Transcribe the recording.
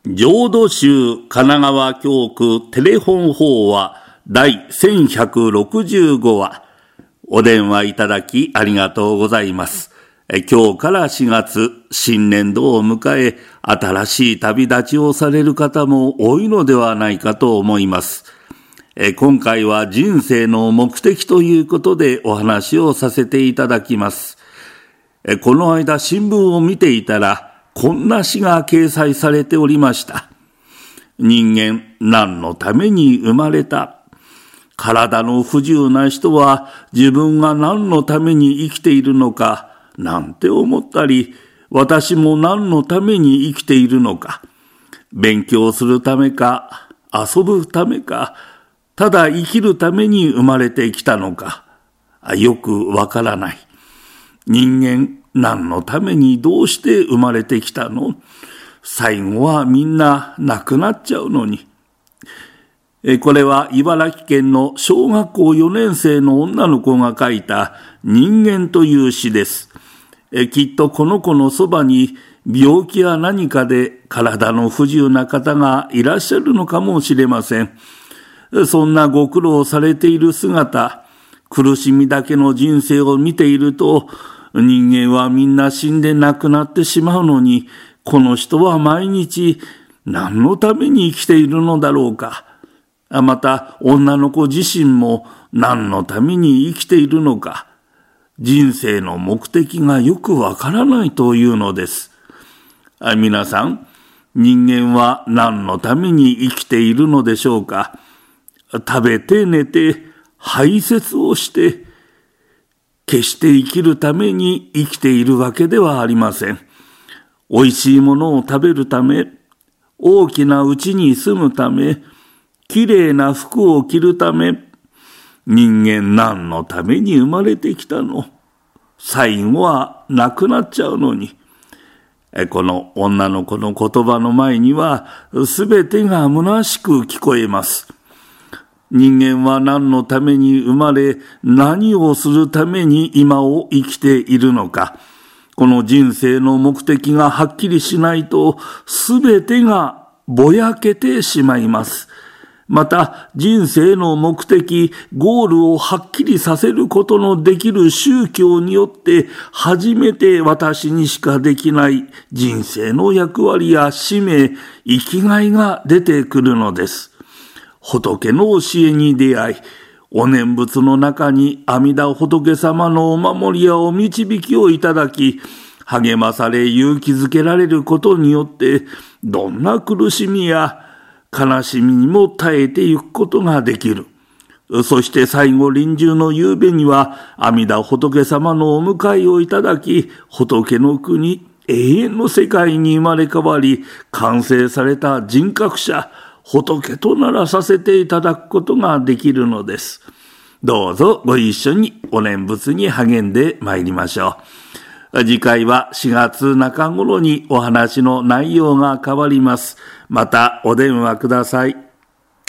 浄土宗神奈川教区テレフォン法話第1165話。お電話いただきありがとうございます。今日から4月、新年度を迎え、新しい旅立ちをされる方も多いのではないかと思います。今回は人生の目的ということでお話をさせていただきます。この間新聞を見ていたら、こんな詩が掲載されておりました。人間、何のために生まれた？体の不自由な人は自分が何のために生きているのか、なんて思ったり、私も何のために生きているのか、勉強するためか、遊ぶためか、ただ生きるために生まれてきたのか、よくわからない。人間、何のためにどうして生まれてきたの？最後はみんな亡くなっちゃうのに。これは茨城県の小学校4年生の女の子が書いた人間という詩です。きっとこの子のそばに病気や何かで体の不自由な方がいらっしゃるのかもしれません。そんなご苦労されている姿、苦しみだけの人生を見ていると、人間はみんな死んで亡くなってしまうのに、この人は毎日何のために生きているのだろうか。また女の子自身も何のために生きているのか。人生の目的がよくわからないというのです。皆さん、人間は何のために生きているのでしょうか。食べて寝て排泄をして決して生きるために生きているわけではありません。おいしいものを食べるため、大きな家に住むため、きれいな服を着るため、人間何のために生まれてきたの？最後は亡くなっちゃうのに。この女の子の言葉の前には、すべてが虚しく聞こえます。人間は何のために生まれ、何をするために今を生きているのか。この人生の目的がはっきりしないと、すべてがぼやけてしまいます。また、人生の目的、ゴールをはっきりさせることのできる宗教によって、初めて私にしかできない人生の役割や使命、生きがいが出てくるのです。仏の教えに出会い、お念仏の中に阿弥陀仏様のお守りやお導きをいただき、励まされ勇気づけられることによって、どんな苦しみや悲しみにも耐えていくことができる。そして最後臨終の夕べには阿弥陀仏様のお迎えをいただき、仏の国、永遠の世界に生まれ変わり、完成された人格者、仏とならさせていただくことができるのです。どうぞご一緒にお念仏に励んでまいりましょう。次回は4月中頃にお話の内容が変わります。またお電話ください。